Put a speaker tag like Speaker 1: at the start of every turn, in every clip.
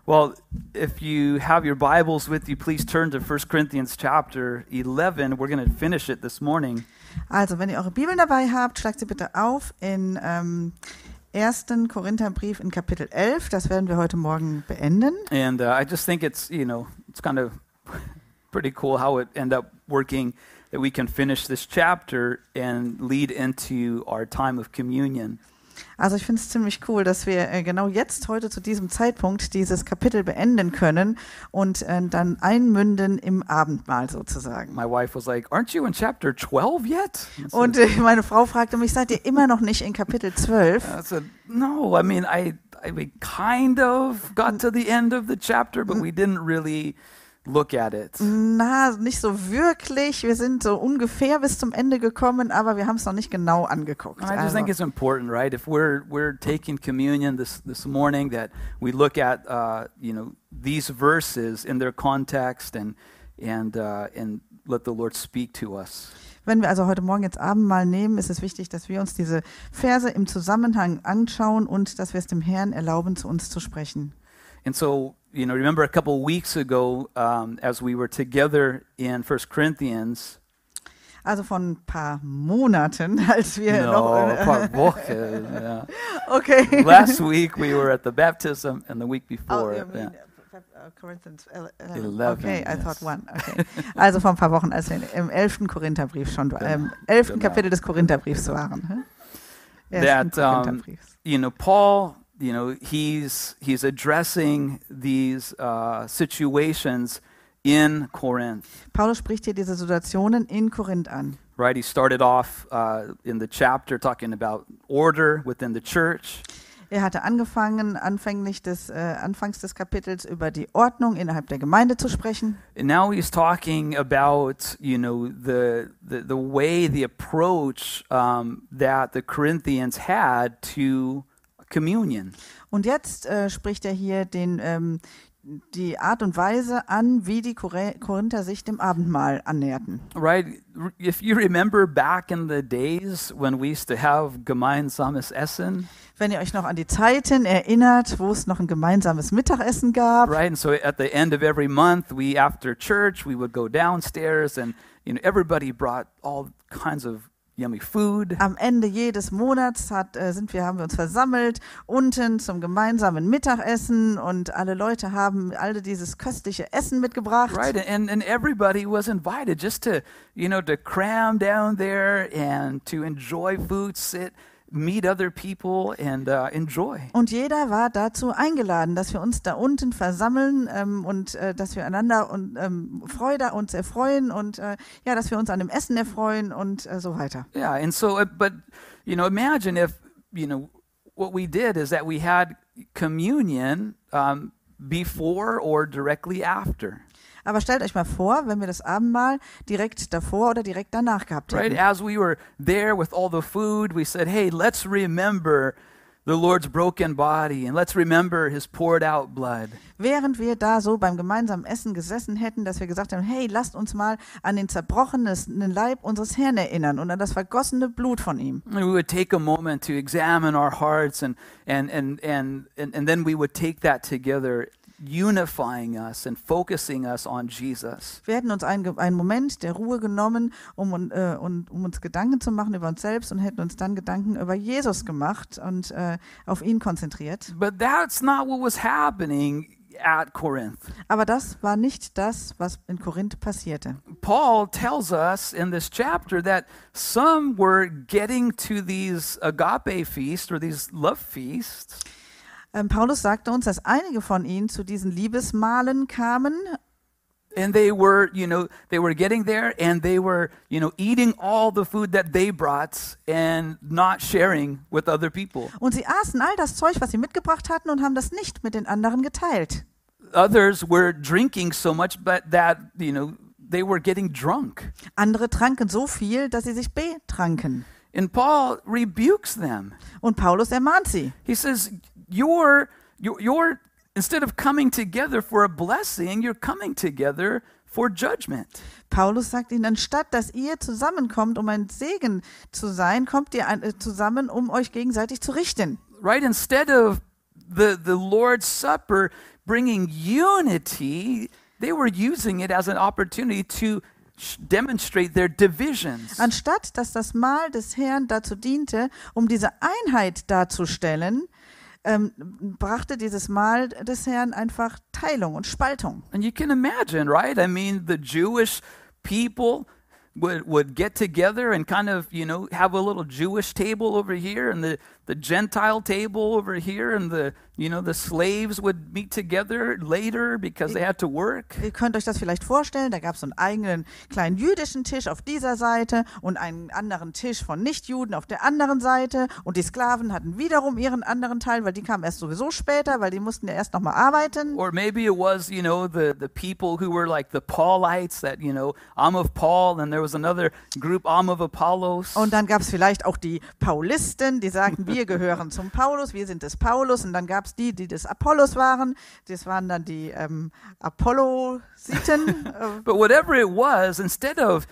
Speaker 1: Well, if you have your Bibles with you, please turn to 1 Corinthians chapter 11. We're going to finish it this morning.
Speaker 2: Also, wenn ihr eure Bibeln dabei habt, schlagt sie bitte auf in 1. Korintherbrief in Kapitel 11. Das werden wir heute Morgen beenden.
Speaker 1: And I just think it's kind of pretty cool how it ended up working, that we can finish this chapter and lead into our time of communion.
Speaker 2: Also ich finde es ziemlich cool, dass wir genau jetzt heute zu diesem Zeitpunkt dieses Kapitel beenden können und dann einmünden im Abendmahl sozusagen.
Speaker 1: My wife was like, "Aren't you in chapter 12 yet?"
Speaker 2: Und meine Frau fragte mich, seid ihr immer noch nicht in Kapitel 12?
Speaker 1: I said, "No, I mean, I kind of got to the end of the chapter, but we didn't really look at it."
Speaker 2: Na, nicht so wirklich. Wir sind so ungefähr bis zum Ende gekommen, aber wir haben es noch nicht genau angeguckt.
Speaker 1: I just think it's important, right? If we're taking communion this morning, that we look at these verses in their context and let the Lord speak to us.
Speaker 2: Wenn wir also heute Morgen jetzt Abendmahl nehmen, ist es wichtig, dass wir uns diese Verse im Zusammenhang anschauen und dass wir es dem Herrn erlauben, zu uns zu sprechen.
Speaker 1: And so, remember a couple weeks ago, as we were together in 1 Corinthians.
Speaker 2: Also von ein paar Monaten, als wir
Speaker 1: ein paar Wochen. Yeah.
Speaker 2: Okay.
Speaker 1: Last week we were at the baptism, and the week before.
Speaker 2: Corinthians
Speaker 1: 11.
Speaker 2: Okay, I
Speaker 1: yes.
Speaker 2: thought one. Okay. Also vor ein paar Wochen, als wir im 11. Korintherbrief schon, 11. Kapitel des Korintherbriefs waren.
Speaker 1: Paul, he's addressing these situations in Corinth.
Speaker 2: Paulus spricht hier diese Situationen in Korinth an.
Speaker 1: Right, he started off in the chapter talking about order within the church.
Speaker 2: Er hatte angefangen, anfangs des Kapitels über die Ordnung innerhalb der Gemeinde zu sprechen.
Speaker 1: And now he's talking about, the way, the approach that the Corinthians had to communion.
Speaker 2: Und jetzt spricht er hier die Art und Weise an, wie die Korinther sich dem Abendmahl annäherten.
Speaker 1: Right, if you remember back in the days when we used to have gemeinsames Essen.
Speaker 2: Wenn ihr euch noch an die Zeiten erinnert, wo es noch ein gemeinsames Mittagessen gab.
Speaker 1: Right, and so at the end of every month, after church, we would go downstairs, and everybody brought all kinds of yummy food.
Speaker 2: Am Ende jedes Monats haben wir uns versammelt unten zum gemeinsamen Mittagessen und alle Leute haben alle dieses köstliche Essen mitgebracht.
Speaker 1: Right, and everybody was invited just to cram down there and to enjoy food, sit, meet other people and enjoy.
Speaker 2: Und jeder war dazu eingeladen, dass wir uns da unten versammeln und dass wir einander und Freude uns erfreuen und dass wir uns an dem Essen erfreuen und so weiter.
Speaker 1: Yeah, and so but imagine if what we did is that we had communion before or directly after.
Speaker 2: Aber stellt euch mal vor, wenn wir das Abendmahl direkt davor oder direkt danach gehabt hätten.
Speaker 1: Right, as we were there with all the food, we said, "Hey, let's remember the Lord's broken body and let's remember his poured out blood."
Speaker 2: Während wir da so beim gemeinsamen Essen gesessen hätten, dass wir gesagt haben, hey, lasst uns mal an den zerbrochenen Leib unseres Herrn erinnern und an das vergossene Blut von ihm.
Speaker 1: And we would take a moment to examine our hearts and then we would take that together, unifying us and focusing us on Jesus.
Speaker 2: Wir hätten uns einen Moment der Ruhe genommen, um uns Gedanken zu machen über uns selbst und hätten uns dann Gedanken über Jesus gemacht und auf ihn konzentriert.
Speaker 1: But that's not what was happening at Corinth.
Speaker 2: Aber das war nicht das, was in Korinth passierte.
Speaker 1: Paul tells us in this chapter that some were getting to these agape feasts or these love feasts.
Speaker 2: Paulus sagte uns, dass einige von ihnen zu diesen Liebesmahlen kamen.
Speaker 1: And they were getting there and they were, eating all the food that they brought and not sharing with other people.
Speaker 2: Und sie aßen all das Zeug, was sie mitgebracht hatten und haben das nicht mit den anderen geteilt.
Speaker 1: Others were drinking so much but that, they were getting drunk.
Speaker 2: Andere tranken so viel, dass sie sich betranken.
Speaker 1: And Paul rebukes them.
Speaker 2: Und Paulus ermahnt sie.
Speaker 1: He says, you're instead of coming together for a blessing, you're coming together for judgment.
Speaker 2: Paulus sagt ihnen, anstatt dass ihr zusammenkommt, um ein Segen zu sein, kommt ihr zusammen, um euch gegenseitig zu richten.
Speaker 1: Right, instead of the Lord's Supper, bringing unity, they were using it as an opportunity to demonstrate their divisions.
Speaker 2: Anstatt dass das Mahl des Herrn dazu diente, um diese Einheit darzustellen, brachte dieses Mahl des Herrn einfach Teilung und Spaltung.
Speaker 1: And you can imagine, right? I mean, the Jewish people would get together and kind of, have a little Jewish table over here and the Gentile table over here, and the slaves would meet together later because they had to work.
Speaker 2: Ihr könnt euch das vielleicht vorstellen, da gab es so einen eigenen kleinen jüdischen Tisch auf dieser Seite und einen anderen Tisch von Nichtjuden auf der anderen Seite, und die Sklaven hatten wiederum ihren anderen Teil, weil die kamen erst sowieso später, weil die mussten ja erst nochmal arbeiten.
Speaker 1: Or maybe it was, the people who were like the Paulites, that, I'm of Paul, and there was another group, I'm of Apollos.
Speaker 2: Und dann gab es vielleicht auch die Paulisten, die sagten, wir gehören zum Paulus, wir sind des Paulus, und dann gab es die des Apollos waren. Das waren dann die Apollositen.
Speaker 1: But whatever it was, instead of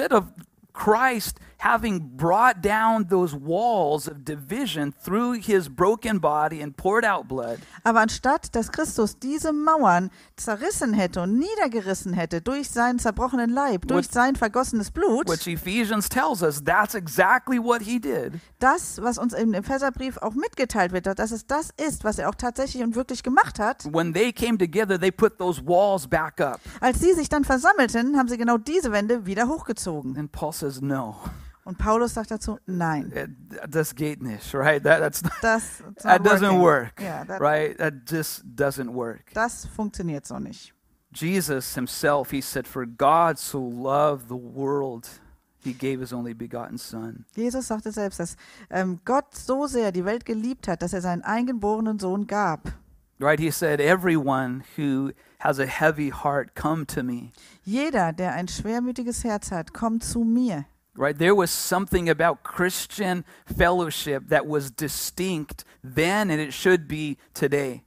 Speaker 1: Christ having brought down those walls of division through his broken body and poured out blood.
Speaker 2: Aber anstatt, dass Christus diese Mauern zerrissen hätte und niedergerissen hätte durch seinen zerbrochenen Leib, durch sein vergossenes Blut,
Speaker 1: which Ephesians tells us that's exactly what he did.
Speaker 2: Das, was uns im Epheserbrief auch mitgeteilt wird, dass es das ist, was er auch tatsächlich und wirklich gemacht hat.
Speaker 1: When they came together, they put those walls back up.
Speaker 2: Als sie sich dann versammelten, haben sie genau diese Wände wieder hochgezogen.
Speaker 1: And Paul says no.
Speaker 2: Und Paulus sagt dazu, nein.
Speaker 1: Das geht nicht, right? That doesn't work,
Speaker 2: yeah,
Speaker 1: right? That just doesn't work.
Speaker 2: Das funktioniert so nicht.
Speaker 1: Jesus himself, he said, for God so loved the world, he gave his only begotten son.
Speaker 2: Jesus sagte selbst, dass Gott so sehr die Welt geliebt hat, dass er seinen eingeborenen Sohn gab.
Speaker 1: Right? He said, everyone who has a heavy heart, come to me.
Speaker 2: Jeder, der ein schwermütiges Herz hat, kommt zu mir.
Speaker 1: Right, there was something about Christian fellowship that was distinct then, and it should be today.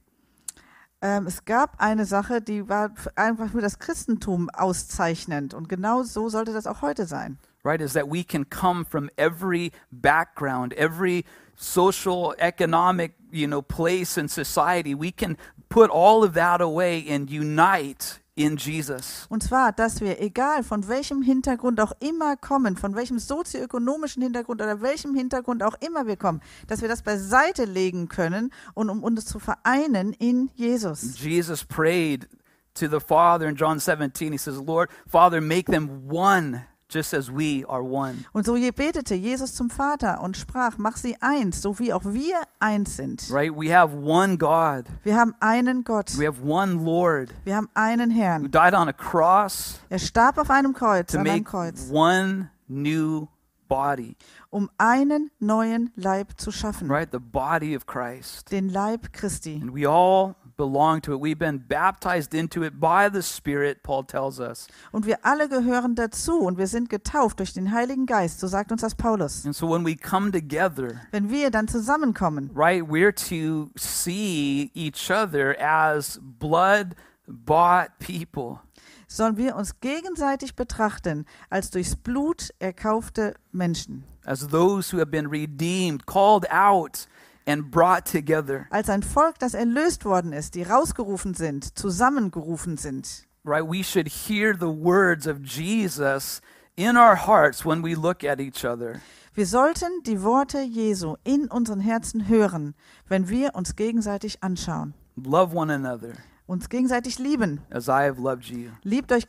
Speaker 2: Es gab eine Sache, die war einfach für das Christentum auszeichnend, und genau so sollte das auch heute sein.
Speaker 1: Right, is that we can come from every background, every social, economic, place in society. We can put all of that away and unite in Jesus.
Speaker 2: Und zwar, dass wir, egal von welchem Hintergrund auch immer kommen, von welchem sozioökonomischen Hintergrund oder welchem Hintergrund auch immer wir kommen, dass wir das beiseite legen können, und um uns zu vereinen in Jesus.
Speaker 1: Jesus prayed to the Father in John 17. He says, Lord, Father, make them one, just as we are one.
Speaker 2: Und so betete Jesus zum Vater und sprach, mach sie eins, so wie auch wir eins sind.
Speaker 1: Right? We have one God.
Speaker 2: Wir haben einen Gott.
Speaker 1: We have one Lord.
Speaker 2: Wir haben einen
Speaker 1: Who
Speaker 2: Herrn.
Speaker 1: died on a cross
Speaker 2: Er starb auf einem Kreuz,
Speaker 1: to
Speaker 2: an einem
Speaker 1: make
Speaker 2: Kreuz,
Speaker 1: one new body.
Speaker 2: um einen neuen Leib zu schaffen.
Speaker 1: Right? The body of Christ.
Speaker 2: Den Leib Christi.
Speaker 1: And we all belong to it. We've been baptized into it by the Spirit, Paul tells us.
Speaker 2: Und wir alle gehören dazu, und wir sind getauft durch den Heiligen Geist, so sagt uns das Paulus.
Speaker 1: And so when we come together,
Speaker 2: Wenn wir dann zusammenkommen,
Speaker 1: right, we're to see each other as blood-bought people.
Speaker 2: sollen wir uns gegenseitig betrachten als durchs Blut erkaufte Menschen.
Speaker 1: As those who have been redeemed, called out, and brought together.
Speaker 2: Als ein Volk, das erlöst worden ist, die rausgerufen sind, zusammengerufen sind.
Speaker 1: Right? We should hear the words of Jesus in our hearts when we look at each other.
Speaker 2: Wir sollten die Worte Jesu in unseren Herzen hören, wenn wir uns gegenseitig anschauen.
Speaker 1: Love one another
Speaker 2: Uns gegenseitig lieben.
Speaker 1: as I have loved you.
Speaker 2: Liebt euch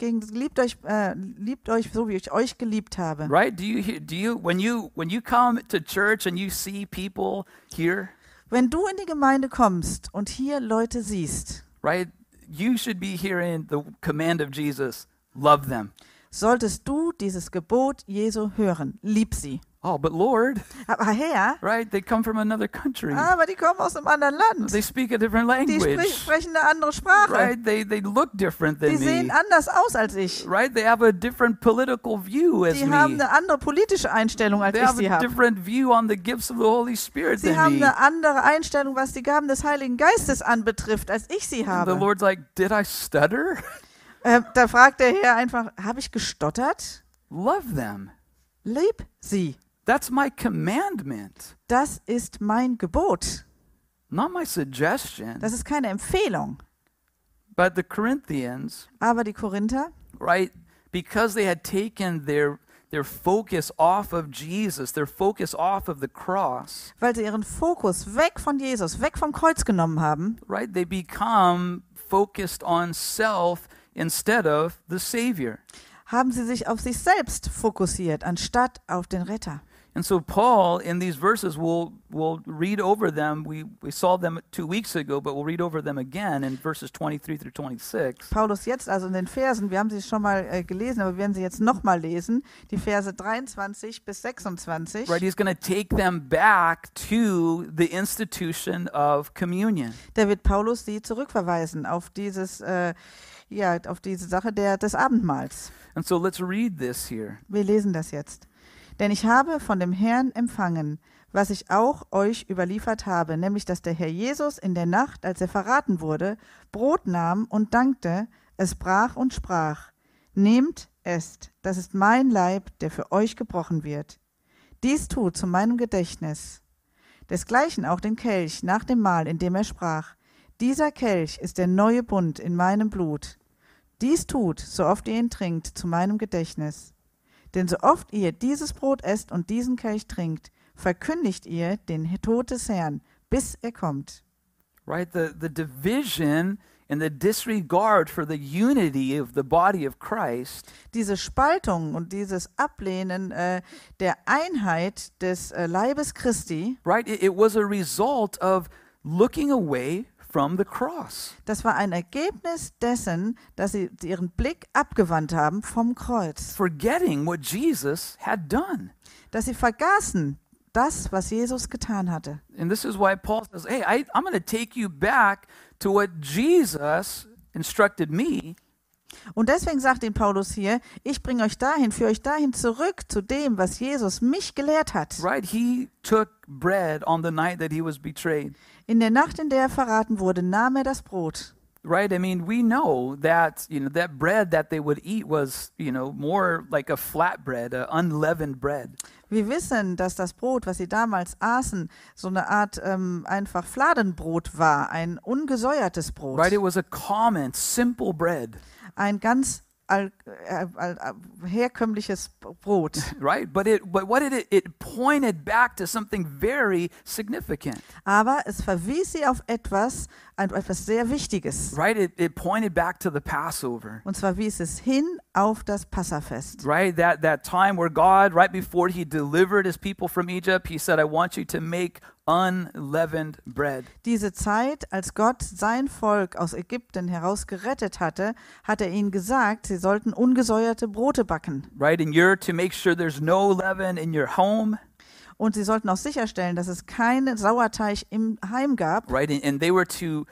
Speaker 2: so, wie ich euch geliebt habe.
Speaker 1: Right? When you come to church and you see people here,
Speaker 2: Wenn du in die Gemeinde kommst und hier Leute siehst,
Speaker 1: right? You should be hearing the command of Jesus, love them.
Speaker 2: solltest du dieses Gebot Jesu hören. Lieb sie.
Speaker 1: Oh, but Lord,
Speaker 2: Aber Herr,
Speaker 1: right? They come from another country.
Speaker 2: aber die kommen aus einem anderen Land.
Speaker 1: They speak a different
Speaker 2: Die
Speaker 1: language.
Speaker 2: sprechen eine andere Sprache.
Speaker 1: Right? They look different
Speaker 2: Die
Speaker 1: than
Speaker 2: sehen
Speaker 1: me.
Speaker 2: anders aus als ich.
Speaker 1: Right? They have a different political view as
Speaker 2: Die haben
Speaker 1: me.
Speaker 2: eine andere politische Einstellung, als
Speaker 1: They
Speaker 2: ich
Speaker 1: have
Speaker 2: sie
Speaker 1: a
Speaker 2: habe.
Speaker 1: different view on the gifts of the Holy Spirit
Speaker 2: Sie
Speaker 1: than
Speaker 2: haben
Speaker 1: me.
Speaker 2: eine andere Einstellung, was die Gaben des Heiligen Geistes anbetrifft, als ich sie
Speaker 1: And the
Speaker 2: habe.
Speaker 1: Lord's like, did I stutter?
Speaker 2: Da fragt der Herr einfach, habe ich gestottert?
Speaker 1: Love them.
Speaker 2: Lieb sie.
Speaker 1: That's my commandment.
Speaker 2: Das ist mein Gebot.
Speaker 1: not my suggestion,
Speaker 2: Das ist keine Empfehlung.
Speaker 1: but the Corinthians,
Speaker 2: Aber die Korinther,
Speaker 1: right, because they had taken their focus off of Jesus, their focus off of the cross,
Speaker 2: weil sie ihren Fokus weg von Jesus, weg vom Kreuz genommen haben,
Speaker 1: right, they become focused on self instead of the Savior.
Speaker 2: haben sie sich auf sich selbst fokussiert, anstatt auf den Retter.
Speaker 1: And so Paul, in these verses, we'll read over them. We saw them 2 weeks ago, but we'll read over them again in verses 23 through 26.
Speaker 2: Paulus jetzt also in den Versen, wir haben sie schon mal gelesen, aber wir werden sie jetzt nochmal lesen, die Verse 23 bis 26.
Speaker 1: Right, he's going to take them back to the institution of communion.
Speaker 2: Da wird Paulus sie zurückverweisen auf auf diese Sache des Abendmahls.
Speaker 1: And so let's read this here.
Speaker 2: Wir lesen das jetzt. Denn ich habe von dem Herrn empfangen, was ich auch euch überliefert habe, nämlich, dass der Herr Jesus in der Nacht, als er verraten wurde, Brot nahm und dankte, es brach und sprach: Nehmt, esst, das ist mein Leib, der für euch gebrochen wird. Dies tut zu meinem Gedächtnis. Desgleichen auch den Kelch nach dem Mahl, in dem er sprach: Dieser Kelch ist der neue Bund in meinem Blut. Dies tut, so oft ihr ihn trinkt, zu meinem Gedächtnis. Denn so oft ihr dieses Brot esst und diesen Kelch trinkt, verkündigt ihr den Tod des Herrn, bis er kommt.
Speaker 1: Right, the division and the disregard for the unity of the body of Christ,
Speaker 2: Diese Spaltung und dieses Ablehnen der Einheit des Leibes Christi,
Speaker 1: right, it was a result of looking away from the cross.
Speaker 2: das war ein Ergebnis dessen, dass sie ihren Blick abgewandt haben vom Kreuz.
Speaker 1: Forgetting what Jesus had done.
Speaker 2: Dass sie vergaßen das, was Jesus getan hatte.
Speaker 1: And this is why Paul says, hey, I'm going to take you back to what Jesus instructed me.
Speaker 2: Und deswegen sagt ihn Paulus hier: Ich bringe euch dahin, führe euch dahin zurück zu dem, was Jesus mich gelehrt hat.
Speaker 1: Right, he took bread on the night that he was betrayed.
Speaker 2: In der Nacht, in der er verraten wurde, nahm er das Brot.
Speaker 1: Right, I mean, we know that, that bread that they would eat was, more like a flatbread, a unleavened bread.
Speaker 2: Wir wissen, dass das Brot, was sie damals aßen, so eine Art einfach Fladenbrot war, ein ungesäuertes Brot.
Speaker 1: Right, it was a common, simple bread.
Speaker 2: Ein ganz herkömmliches Brot.
Speaker 1: Right, but what did it pointed back to something very significant.
Speaker 2: Aber es verwies sie auf etwas sehr Wichtiges.
Speaker 1: Right, it pointed back to the Passover.
Speaker 2: Und zwar wies es hin auf das Passafest.
Speaker 1: Right, that time where God, right before he delivered his people from Egypt, he said, I want you to make unleavened bread.
Speaker 2: Diese Zeit, als Gott sein Volk aus Ägypten herausgerettet hatte, hat er ihnen gesagt, sie sollten ungesäuerte Brote backen.
Speaker 1: Right, and you're to make sure there's no leaven in your home.
Speaker 2: Und sie sollten auch sicherstellen, dass es keinen Sauerteig im Heim gab.
Speaker 1: Right, and they were to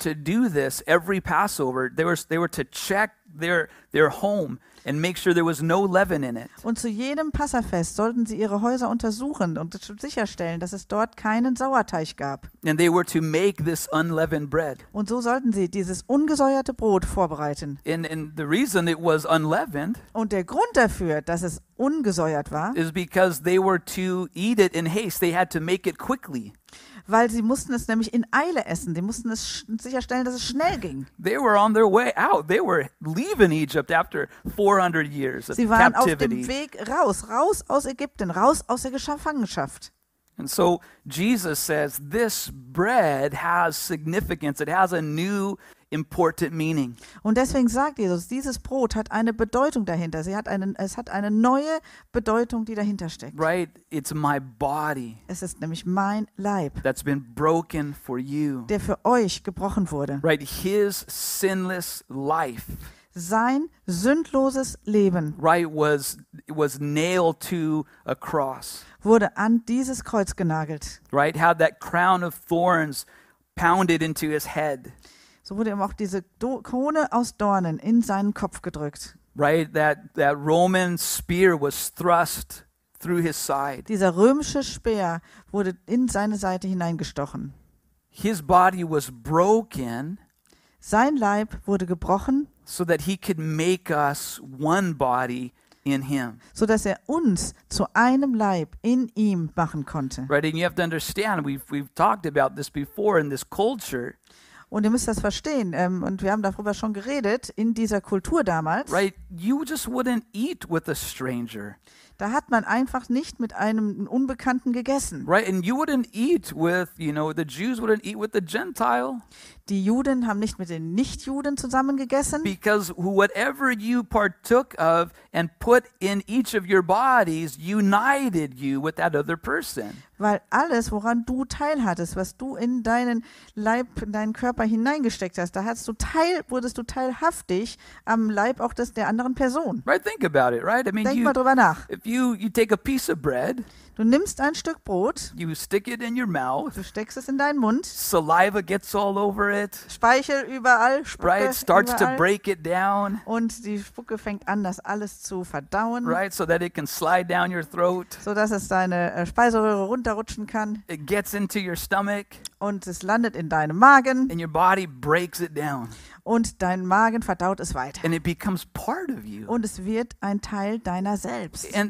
Speaker 1: do this every Passover. They were to check their home and make sure there was no leaven in it.
Speaker 2: Und zu jedem Passafest sollten sie ihre Häuser untersuchen und sicherstellen, dass es dort keinen Sauerteig gab.
Speaker 1: And they were to make this unleavened bread.
Speaker 2: Und so sollten sie dieses ungesäuerte Brot vorbereiten.
Speaker 1: And the reason it was unleavened
Speaker 2: Und der Grund dafür, dass es ungesäuert war,
Speaker 1: is because they were to eat it in haste. They had to make it quickly.
Speaker 2: weil sie mussten es nämlich in Eile essen. Sie mussten es sicherstellen, dass es schnell ging.
Speaker 1: They were on their way out. They were leaving Egypt after 400 years of
Speaker 2: Sie waren auf
Speaker 1: captivity.
Speaker 2: dem Weg raus aus Ägypten, raus aus der Gefangenschaft.
Speaker 1: And so Jesus says this bread has significance. It has a new important meaning.
Speaker 2: Und deswegen sagt Jesus, dieses Brot hat eine Bedeutung dahinter. Es hat eine neue Bedeutung, die dahinter steckt.
Speaker 1: Right? It's my body
Speaker 2: Es ist nämlich mein Leib,
Speaker 1: that's been broken for you.
Speaker 2: der für euch gebrochen wurde.
Speaker 1: Right? His sinless life,
Speaker 2: Sein sündloses Leben
Speaker 1: right, was nailed to a cross.
Speaker 2: wurde an dieses Kreuz genagelt.
Speaker 1: Right? Had that crown of thorns pounded into his head.
Speaker 2: So wurde ihm auch diese Krone aus Dornen in seinen Kopf gedrückt.
Speaker 1: Right? That Roman spear was thrust through his side.
Speaker 2: Dieser römische Speer wurde in seine Seite hineingestochen.
Speaker 1: His body was broken
Speaker 2: Sein Leib wurde gebrochen,
Speaker 1: so that he could make us one body in him.
Speaker 2: sodass er uns zu einem Leib in ihm machen konnte.
Speaker 1: Right? And you have to understand, we've talked about this before in this culture.
Speaker 2: Und ihr müsst das verstehen, und wir haben darüber schon geredet, in dieser Kultur damals,
Speaker 1: Right? You just wouldn't eat with a stranger.
Speaker 2: da hat man einfach nicht mit einem Unbekannten gegessen.
Speaker 1: Right? And you wouldn't eat with, the Jews wouldn't eat with the Gentile.
Speaker 2: Die Juden haben nicht mit den Nichtjuden zusammen gegessen,
Speaker 1: Because whatever you partook of and put in each of your bodies united you with that other person.
Speaker 2: weil alles, woran du teilhattest, was du in deinen Leib, in deinen Körper hineingesteckt hast, wurdest du teilhaftig am Leib auch der anderen Person.
Speaker 1: Right? Think about it, right? I mean,
Speaker 2: Denk mal drüber nach.
Speaker 1: if you take a piece of bread,
Speaker 2: Du nimmst ein Stück Brot,
Speaker 1: you stick it in your mouth,
Speaker 2: du steckst es in deinen Mund,
Speaker 1: saliva gets all over it,
Speaker 2: Speichel überall, Spucke
Speaker 1: right? Starts to
Speaker 2: überall,
Speaker 1: break it down,
Speaker 2: und die Spucke fängt an, das alles zu verdauen,
Speaker 1: right? So that it can slide down your throat.
Speaker 2: sodass es deine Speiseröhre runterrutschen kann
Speaker 1: It gets into your stomach
Speaker 2: und es landet in deinem Magen
Speaker 1: and your body breaks it down
Speaker 2: und dein Magen verdaut es weiter.
Speaker 1: and it becomes part of you.
Speaker 2: Und es wird ein Teil deiner selbst.
Speaker 1: And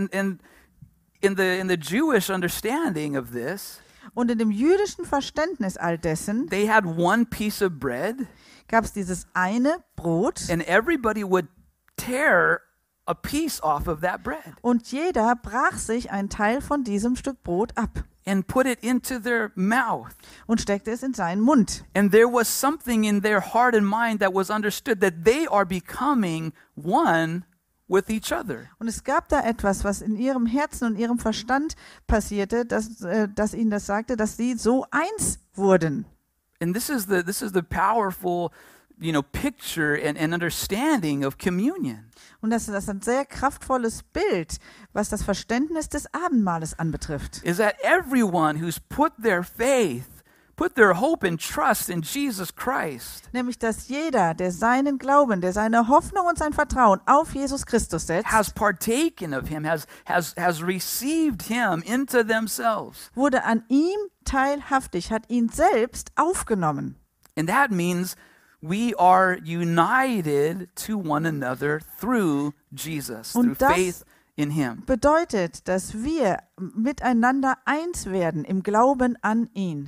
Speaker 1: in the Jewish understanding of this,
Speaker 2: Und in dem jüdischen Verständnis all dessen
Speaker 1: they had one piece of bread
Speaker 2: gab es dieses eine Brot
Speaker 1: and everybody would tear a piece off of that bread
Speaker 2: und jeder brach sich einen Teil von diesem Stück Brot ab
Speaker 1: and put it into their mouth.
Speaker 2: und steckte es in seinen Mund.
Speaker 1: And there was something in their heart and mind that was understood that they are becoming one with each other.
Speaker 2: Und es gab da etwas, was in ihrem Herzen und ihrem Verstand passierte, dass ihnen das sagte, dass sie so eins wurden.
Speaker 1: And this is the powerful, picture and understanding of communion.
Speaker 2: Und das ist ein sehr kraftvolles Bild, was das Verständnis des Abendmahles anbetrifft.
Speaker 1: Is that everyone who's put their faith, put their hope and trust in Jesus Christ
Speaker 2: Nämlich, dass jeder, der seinen Glauben, der seine Hoffnung und sein Vertrauen auf Jesus Christus setzt,
Speaker 1: has partaken of him, has received him into themselves.
Speaker 2: wurde an ihm teilhaftig, hat ihn selbst aufgenommen.
Speaker 1: And that means we are united to one another through Jesus,
Speaker 2: Und
Speaker 1: through faith in him.
Speaker 2: Bedeutet, dass wir miteinander eins werden im Glauben an ihn.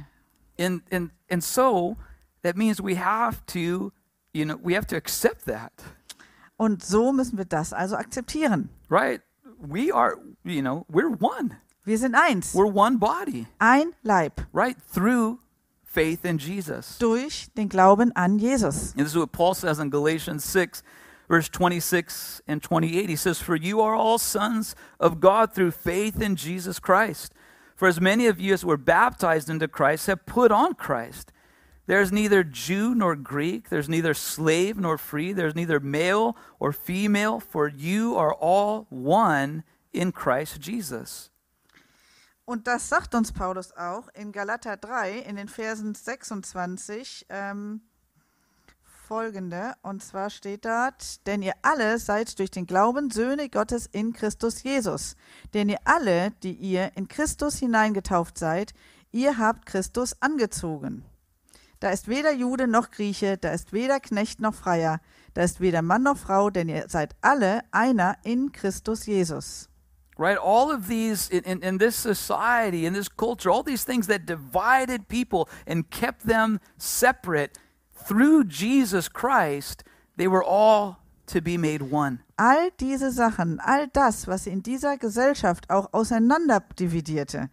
Speaker 1: And so that means we have to accept that,
Speaker 2: Und so müssen wir das also akzeptieren.
Speaker 1: right? We are, we're one.
Speaker 2: Wir sind eins,
Speaker 1: We're one body,
Speaker 2: ein Leib,
Speaker 1: right? Through faith in Jesus.
Speaker 2: durch den Glauben an Jesus.
Speaker 1: And this is what Paul says in Galatians 6, verse 26 and 28. He says, "For you are all sons of God through faith in Jesus Christ. For as many of you as were baptized into Christ have put on Christ. There is neither Jew nor Greek, there's neither slave nor free, there's neither male or female, for you are all one in Christ Jesus."
Speaker 2: Und das sagt uns Paulus auch in Galater 3 in den Versen 26 folgende. Und zwar steht dort: Denn ihr alle seid durch den Glauben Söhne Gottes in Christus Jesus. Denn ihr alle, die ihr in Christus hineingetauft seid, ihr habt Christus angezogen. Da ist weder Jude noch Grieche, da ist weder Knecht noch Freier, da ist weder Mann noch Frau, denn ihr seid alle einer in Christus Jesus.
Speaker 1: Right? All of these, in this society, in this culture, all these things that divided people and kept them separate, through Jesus Christ, they were all to be made one.
Speaker 2: All diese Sachen, all das, was sie in dieser Gesellschaft auch auseinander dividierte,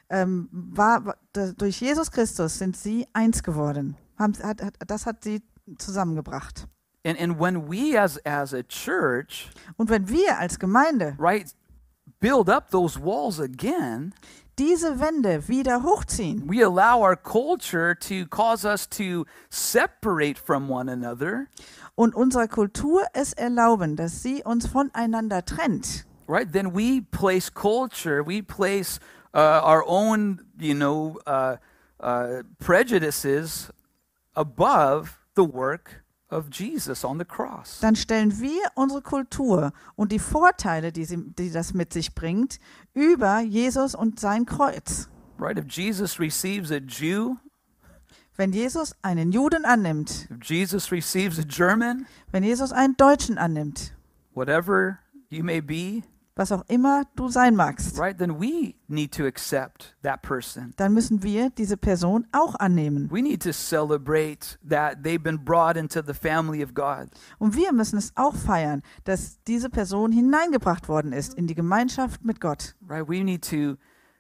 Speaker 2: durch Jesus Christus sind sie eins geworden. Das hat sie zusammengebracht.
Speaker 1: And when we as a church,
Speaker 2: Und wenn wir als Gemeinde,
Speaker 1: right, build up those walls again,
Speaker 2: diese Wände wieder hochziehen,
Speaker 1: we allow our culture to cause us to separate from one another,
Speaker 2: und unserer Kultur es erlauben, dass sie uns voneinander trennt,
Speaker 1: right? Then we place culture, we place our own, prejudices above the work of Jesus on the cross.
Speaker 2: dann stellen wir unsere Kultur und die Vorteile, die das mit sich bringt, über Jesus und sein Kreuz.
Speaker 1: Right? If Jesus receives a Jew,
Speaker 2: Wenn Jesus einen Juden annimmt,
Speaker 1: if Jesus receives a German,
Speaker 2: wenn Jesus einen Deutschen annimmt,
Speaker 1: whatever, you may be,
Speaker 2: was auch immer du sein magst,
Speaker 1: right, then we need to accept that person.
Speaker 2: dann müssen wir diese Person auch annehmen.
Speaker 1: We need to celebrate that they've been brought into the family of God.
Speaker 2: Und wir müssen es auch feiern, dass diese Person hineingebracht worden ist in die Gemeinschaft mit Gott.
Speaker 1: Right? We need to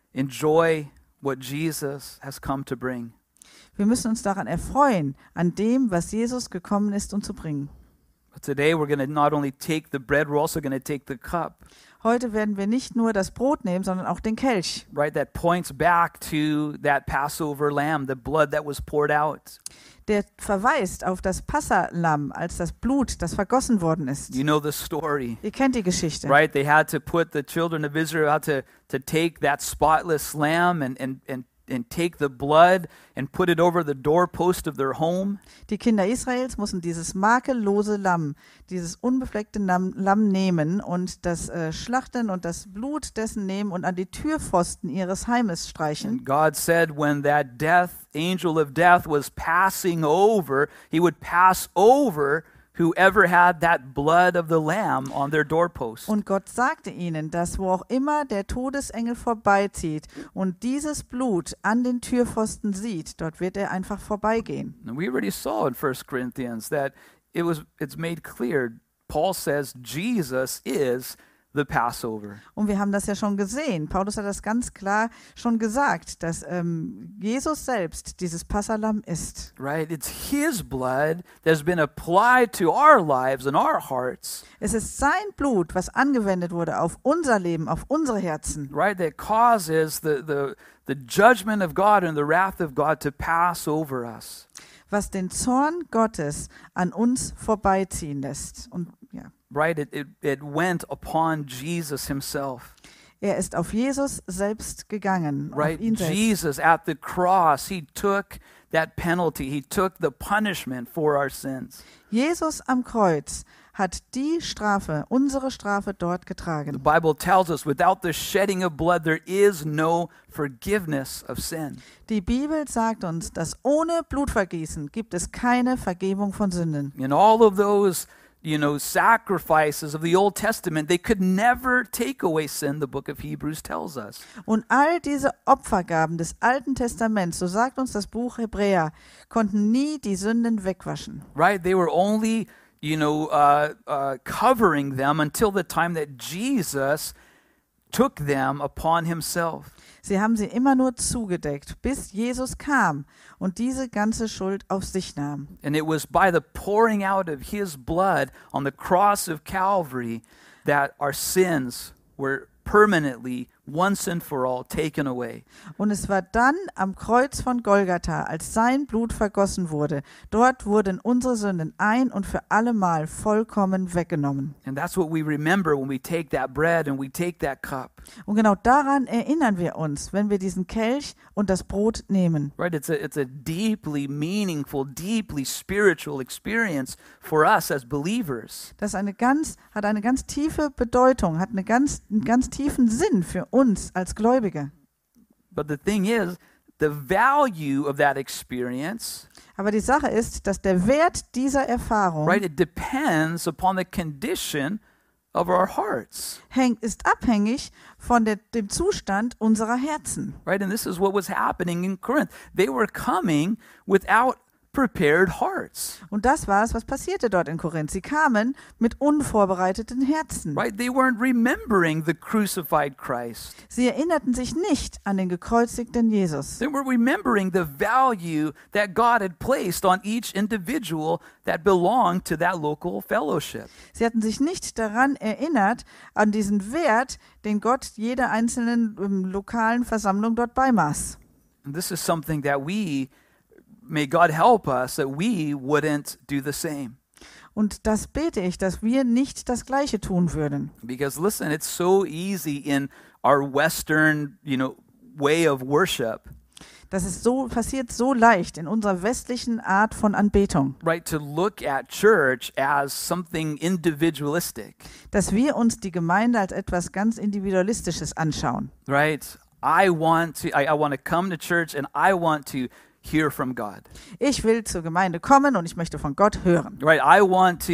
Speaker 1: enjoy what Jesus has come to bring.
Speaker 2: Wir müssen uns daran erfreuen, an dem, was Jesus gekommen ist, um zu bringen.
Speaker 1: But today we're going to not only take the bread, we're also going to take the cup,
Speaker 2: Heute werden wir nicht nur das Brot nehmen, sondern auch den Kelch.
Speaker 1: right? That points back to that Passover lamb, the blood that was poured out.
Speaker 2: Der verweist auf das Passalamm als das Blut, das vergossen worden ist.
Speaker 1: You know the story,
Speaker 2: Ihr kennt die Geschichte.
Speaker 1: right? They had to put the children of Israel had to take that spotless lamb and take the blood and put it over the doorpost of their home.
Speaker 2: Die Kinder Israels mussten dieses makellose Lamm, dieses unbefleckte Lamm nehmen und das schlachten und das Blut dessen nehmen und an die Türpfosten ihres Heimes streichen.
Speaker 1: And God said when that angel of death was passing over, he would pass over whoever had that blood of the lamb on their doorpost.
Speaker 2: Und Gott sagte ihnen, dass wo auch immer der Todesengel vorbeizieht und dieses Blut an den Türpfosten sieht, dort wird er einfach vorbeigehen.
Speaker 1: And we already saw in 1 Corinthians that it's made clear. Paul says Jesus is the Passover.
Speaker 2: Und wir haben das ja schon gesehen. Paulus hat das ganz klar schon gesagt, dass Jesus selbst dieses Passalamm ist.
Speaker 1: Right? It's his blood that's been applied to our lives and our hearts.
Speaker 2: Es ist sein Blut, was angewendet wurde auf unser Leben, auf unsere Herzen.
Speaker 1: Right? That causes the judgment of God and the wrath of God to pass over us.
Speaker 2: Was den Zorn Gottes an uns vorbeiziehen lässt. Und ja,
Speaker 1: Right? It went upon Jesus himself.
Speaker 2: er ist auf Jesus selbst gegangen.
Speaker 1: Right?
Speaker 2: Auf ihn selbst.
Speaker 1: Jesus at the cross, he took that penalty. He took the punishment for our sins.
Speaker 2: Jesus am Kreuz hat die Strafe, unsere Strafe dort
Speaker 1: The
Speaker 2: getragen.
Speaker 1: Bible tells us without the shedding of blood, there is no forgiveness of sin.
Speaker 2: Die Bibel sagt uns, dass ohne Blutvergießen gibt es keine Vergebung von Sünden.
Speaker 1: In all of those, sacrifices of the Old Testament, they could never take away sin, the book of Hebrews tells us.
Speaker 2: Und all diese Opfergaben des Alten Testaments, so sagt uns das Buch Hebräer, konnten nie die Sünden wegwaschen.
Speaker 1: Right? They were only, covering them until the time that Jesus took them upon himself.
Speaker 2: Sie haben sie immer nur zugedeckt, bis Jesus kam und diese ganze Schuld auf sich nahm.
Speaker 1: And it was by the pouring out of his blood on the cross of Calvary that our sins were permanently, once and for all, taken away.
Speaker 2: Und es war dann am Kreuz von Golgatha, als sein Blut vergossen wurde. Dort wurden unsere Sünden ein und für allemal vollkommen weggenommen.
Speaker 1: And that's what we remember when we take that bread and we take that cup.
Speaker 2: Und genau daran erinnern wir uns, wenn wir diesen Kelch und das Brot nehmen.
Speaker 1: Right? It's a deeply meaningful, deeply spiritual experience for us as believers.
Speaker 2: Das hat eine ganz tiefe Bedeutung, hat einen ganz tiefen Sinn für uns als Gläubige.
Speaker 1: But the thing is, the value of that experience,
Speaker 2: Aber die Sache ist, dass der Wert dieser Erfahrung
Speaker 1: right, it depends upon the condition of our hearts.
Speaker 2: ist abhängig von dem Zustand unserer Herzen.
Speaker 1: Right? And this is what was happening in Corinth. They were coming without prepared hearts.
Speaker 2: Und das war es, was passierte dort in Korinth. Sie kamen mit unvorbereiteten Herzen.
Speaker 1: Right? They weren't remembering the crucified Christ.
Speaker 2: Sie erinnerten sich nicht an den gekreuzigten Jesus.
Speaker 1: They were remembering the value that God had placed on each individual that belonged to that local fellowship.
Speaker 2: Sie hatten sich nicht daran erinnert, an diesen Wert, den Gott jeder einzelnen lokalen Versammlung dort beimaß.
Speaker 1: And this is something that may God help us that we wouldn't do the same.
Speaker 2: Und das bete ich, dass wir nicht das Gleiche tun würden.
Speaker 1: Because listen, it's so easy in our Western, way of worship,
Speaker 2: Das ist passiert so leicht in unserer westlichen Art von Anbetung,
Speaker 1: right, to look at church as something individualistic,
Speaker 2: dass wir uns die Gemeinde als etwas ganz Individualistisches anschauen.
Speaker 1: right? I want to come to church and I want to hear from God,
Speaker 2: Ich will zur Gemeinde kommen und ich möchte von Gott hören.
Speaker 1: right? I want to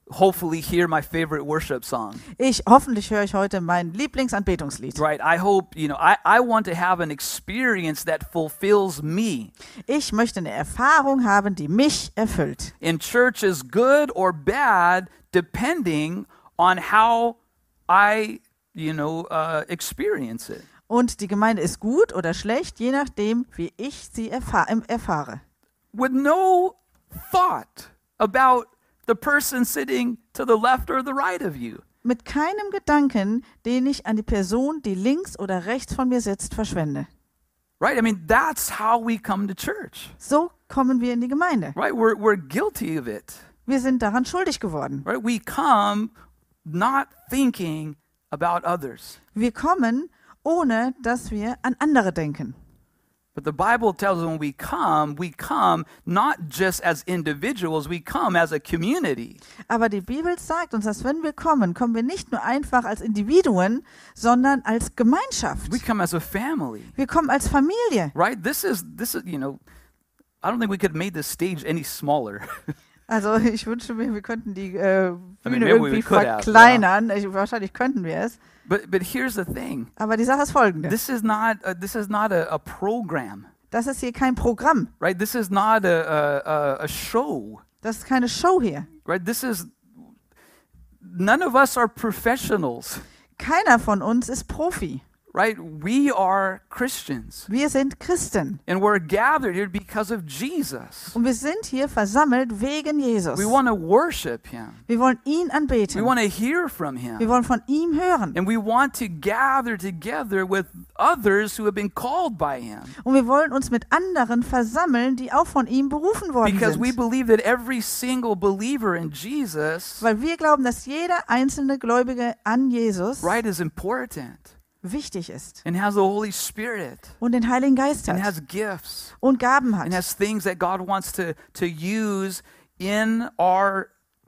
Speaker 1: hopefully hear my favorite worship song.
Speaker 2: Hoffentlich höre ich heute mein Lieblingsanbetungslied.
Speaker 1: Right? I hope, I want to have an experience that fulfills me.
Speaker 2: Ich möchte eine Erfahrung haben, die mich erfüllt.
Speaker 1: And church is good or bad depending on how I, experience it.
Speaker 2: Und die Gemeinde ist gut oder schlecht, je nachdem, wie ich sie erfahre.
Speaker 1: With no thought about the person sitting to the left or the right of you.
Speaker 2: Mit keinem Gedanken, den ich an die Person, die links oder rechts von mir sitzt, verschwende.
Speaker 1: Right? I mean, that's how we come to church.
Speaker 2: So kommen wir in die Gemeinde.
Speaker 1: Right? We're guilty of it.
Speaker 2: Wir sind daran schuldig geworden.
Speaker 1: Right? We come not thinking about others.
Speaker 2: Wir kommen, ohne dass wir an andere denken.
Speaker 1: But the Bible tells us when we come not just as individuals, we come as a community.
Speaker 2: Aber die Bibel sagt uns, dass wenn wir kommen, kommen wir nicht nur einfach als Individuen, sondern als Gemeinschaft.
Speaker 1: We come as a family.
Speaker 2: Wir kommen als Familie.
Speaker 1: Right? This is, I don't think we could have made this stage any smaller.
Speaker 2: Also ich wünschte mir, wir könnten die
Speaker 1: maybe
Speaker 2: Bühne
Speaker 1: we
Speaker 2: irgendwie
Speaker 1: could have,
Speaker 2: verkleinern. Wahrscheinlich könnten wir es.
Speaker 1: But here's the thing.
Speaker 2: Aber die Sache ist folgende.
Speaker 1: This is not a program.
Speaker 2: Das ist hier kein Programm.
Speaker 1: Right? This is not a show.
Speaker 2: Das ist keine Show hier.
Speaker 1: Right? None of us are professionals.
Speaker 2: Keiner von uns ist Profi.
Speaker 1: Right? We are Christians.
Speaker 2: Wir sind Christen.
Speaker 1: And we're gathered here because of Jesus.
Speaker 2: Und wir sind hier versammelt wegen Jesus.
Speaker 1: We want to worship him.
Speaker 2: Wir wollen ihn
Speaker 1: We
Speaker 2: anbeten.
Speaker 1: want to hear from
Speaker 2: Wir
Speaker 1: him.
Speaker 2: wollen von ihm hören.
Speaker 1: And we want to gather together with others who have been called by him.
Speaker 2: Und wir wollen uns mit anderen versammeln, die auch von ihm berufen worden
Speaker 1: Because we
Speaker 2: sind.
Speaker 1: believe that every single believer in Jesus,
Speaker 2: Weil wir glauben, dass jeder einzelne Gläubige an Jesus
Speaker 1: right, is important
Speaker 2: wichtig ist
Speaker 1: and has the Holy Spirit
Speaker 2: und den Heiligen Geist
Speaker 1: and
Speaker 2: hat
Speaker 1: has gifts
Speaker 2: und Gaben
Speaker 1: and
Speaker 2: hat
Speaker 1: has things that God wants to use in our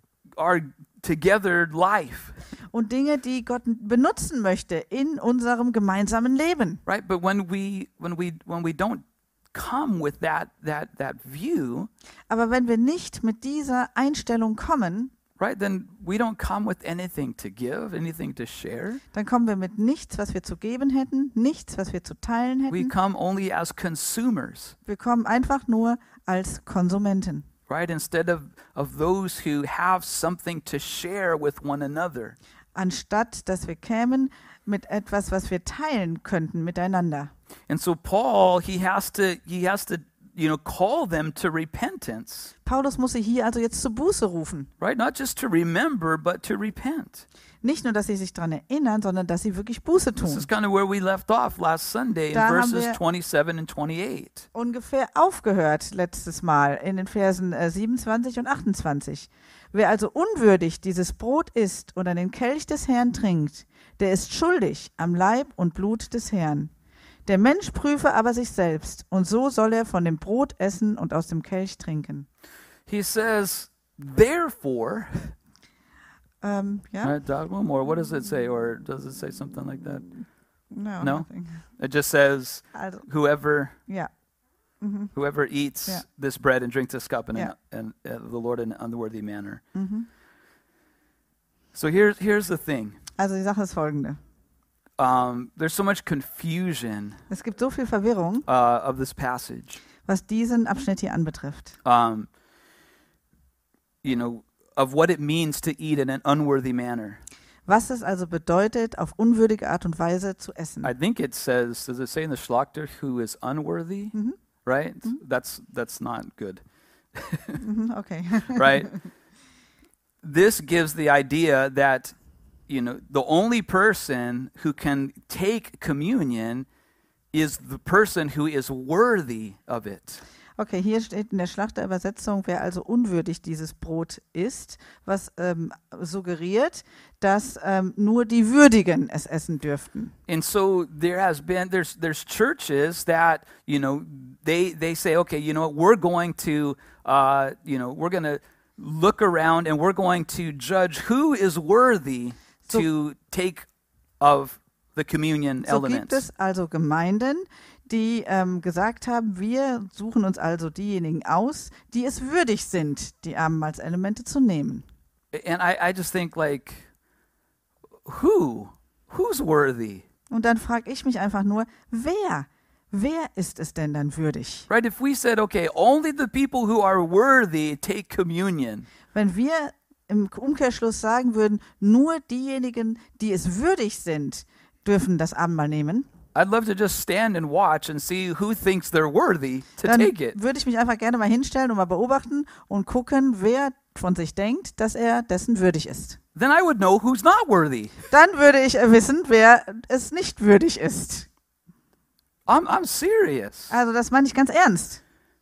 Speaker 1: together life.
Speaker 2: und Dinge, die Gott benutzen möchte in unserem gemeinsamen Leben.
Speaker 1: Right? But when we don't come with that view,
Speaker 2: Aber wenn wir nicht mit dieser Einstellung kommen,
Speaker 1: right, then we don't come with anything to give, anything to share.
Speaker 2: dann kommen wir mit nichts, was wir zu geben hätten, nichts, was wir zu teilen
Speaker 1: We
Speaker 2: hätten.
Speaker 1: come only as consumers,
Speaker 2: Wir kommen einfach nur als Konsumenten.
Speaker 1: right? Instead of those who have something to share with one another.
Speaker 2: Anstatt dass wir kämen mit etwas, was wir teilen könnten miteinander.
Speaker 1: And so Paul, he has to call them to repentance,
Speaker 2: Paulus muss sie hier also jetzt zur Buße rufen.
Speaker 1: right? Not just to remember, but to repent.
Speaker 2: Nicht nur, dass sie sich daran erinnern, sondern dass sie wirklich Buße
Speaker 1: This
Speaker 2: tun.
Speaker 1: is kind of where we left off last Sunday in
Speaker 2: Da haben
Speaker 1: verses
Speaker 2: wir
Speaker 1: 27 and 28.
Speaker 2: Ungefähr aufgehört letztes Mal in den Versen 27 und 28. Wer also unwürdig dieses Brot isst oder den Kelch des Herrn trinkt, der ist schuldig am Leib und Blut des Herrn. Der Mensch prüfe aber sich selbst, und so soll er von dem Brot essen und aus dem Kelch trinken.
Speaker 1: He says, therefore,
Speaker 2: Ja?
Speaker 1: right, Doug, one more. What does it say? Or does it say something like that?
Speaker 2: No,
Speaker 1: No?
Speaker 2: nothing.
Speaker 1: It just says,
Speaker 2: Also,
Speaker 1: whoever
Speaker 2: ja.
Speaker 1: eats
Speaker 2: Yeah.
Speaker 1: this bread and drinks this cup
Speaker 2: Yeah.
Speaker 1: and the Lord in an unworthy manner.
Speaker 2: Mhm.
Speaker 1: So here's the thing.
Speaker 2: Also die Sache ist folgende.
Speaker 1: There's so much confusion
Speaker 2: Es gibt so viel Verwirrung,
Speaker 1: of this passage.
Speaker 2: was diesen Abschnitt hier anbetrifft.
Speaker 1: Of what it means to eat in an unworthy manner.
Speaker 2: Was es also bedeutet, auf unwürdige Art und Weise zu essen.
Speaker 1: I think it says, does it say in the Schlachter, who is unworthy?
Speaker 2: Mhm.
Speaker 1: Right? That's not good.
Speaker 2: Mhm, okay.
Speaker 1: Right? This gives the idea that, the only person who can take communion is the person who is worthy of it.
Speaker 2: Okay, hier steht in der Schlachterübersetzung, wer also unwürdig dieses Brot isst, was suggeriert, dass nur die Würdigen es essen dürften.
Speaker 1: And so there's churches that, they say, okay, we're going to, we're going to look around and we're going to judge who is worthy to take of the communion
Speaker 2: So
Speaker 1: elements.
Speaker 2: gibt es also Gemeinden, die gesagt haben, wir suchen uns also diejenigen aus, die es würdig sind, die Abendmahlselemente zu nehmen.
Speaker 1: And I just think like, who's worthy?
Speaker 2: Und dann frage ich mich einfach nur, wer ist es denn dann würdig?
Speaker 1: Right? If we said, okay, only the people who are worthy take communion,
Speaker 2: Wenn wir im Umkehrschluss sagen würden, nur diejenigen, die es würdig sind, dürfen das Abendmahl nehmen,
Speaker 1: I'd love to just stand and watch and see who thinks they're worthy to
Speaker 2: dann
Speaker 1: take it.
Speaker 2: würde ich mich einfach gerne mal hinstellen und mal beobachten und gucken, wer von sich denkt, dass er dessen würdig ist.
Speaker 1: Then I would know who's not worthy.
Speaker 2: Dann würde ich wissen, wer es nicht würdig ist.
Speaker 1: I'm serious.
Speaker 2: Also das meine ich ganz ernst.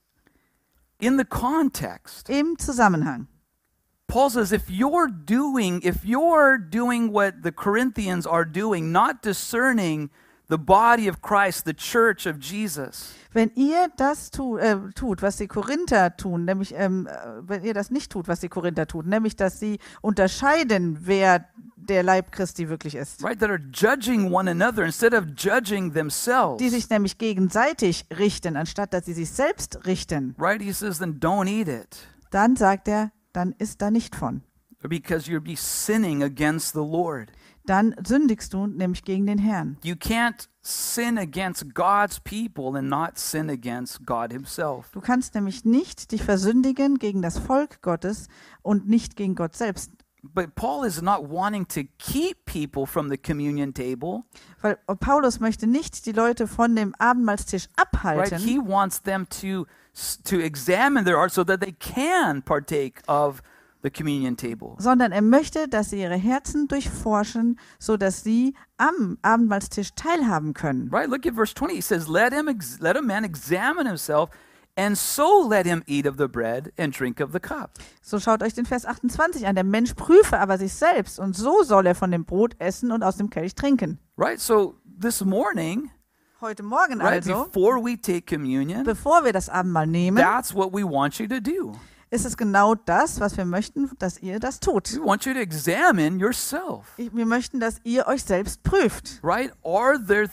Speaker 1: In the context,
Speaker 2: Im Zusammenhang.
Speaker 1: Paul says if you're doing what the Corinthians are doing, not discerning the body of Christ, the church of Jesus,
Speaker 2: Wenn ihr das tut, was die Korinther tun, nämlich wenn ihr das nicht tut, was die Korinther tun, nämlich dass sie unterscheiden, wer der Leib Christi wirklich ist,
Speaker 1: right, that are judging one another instead of judging themselves,
Speaker 2: die sich nämlich gegenseitig richten, anstatt dass sie sich selbst richten,
Speaker 1: right, he says, then don't eat it
Speaker 2: dann sagt er, dann isst da nicht von.
Speaker 1: because you'll be sinning against the Lord.
Speaker 2: Dann sündigst du nämlich gegen den Herrn.
Speaker 1: You can't sin against God's people and not sin against God himself.
Speaker 2: Du kannst nämlich nicht dich versündigen gegen das Volk Gottes und nicht gegen Gott selbst.
Speaker 1: But Paul is not wanting to keep people from the communion table,
Speaker 2: Weil Paulus möchte nicht die Leute von dem Abendmahlstisch
Speaker 1: right?
Speaker 2: abhalten,
Speaker 1: He wants them to examine their hearts so that they can partake of the communion table.
Speaker 2: sondern er möchte, dass sie ihre Herzen durchforschen, sodass sie am Abendmahlstisch teilhaben können.
Speaker 1: Right? Look at verse 20. He says, let a man examine himself, and so let him eat of the bread and drink of the cup.
Speaker 2: So schaut euch den Vers 28 an. Der Mensch prüfe aber sich selbst und so soll er von dem Brot essen und aus dem Kelch trinken.
Speaker 1: Right? So this morning,
Speaker 2: Heute Morgen
Speaker 1: right,
Speaker 2: also,
Speaker 1: before we take communion,
Speaker 2: bevor wir das Abendmahl nehmen,
Speaker 1: that's what we want you to do.
Speaker 2: ist es genau das, was wir möchten, dass ihr das tut.
Speaker 1: We want you to examine yourself.
Speaker 2: Wir möchten, dass ihr euch selbst prüft.
Speaker 1: Right? Are there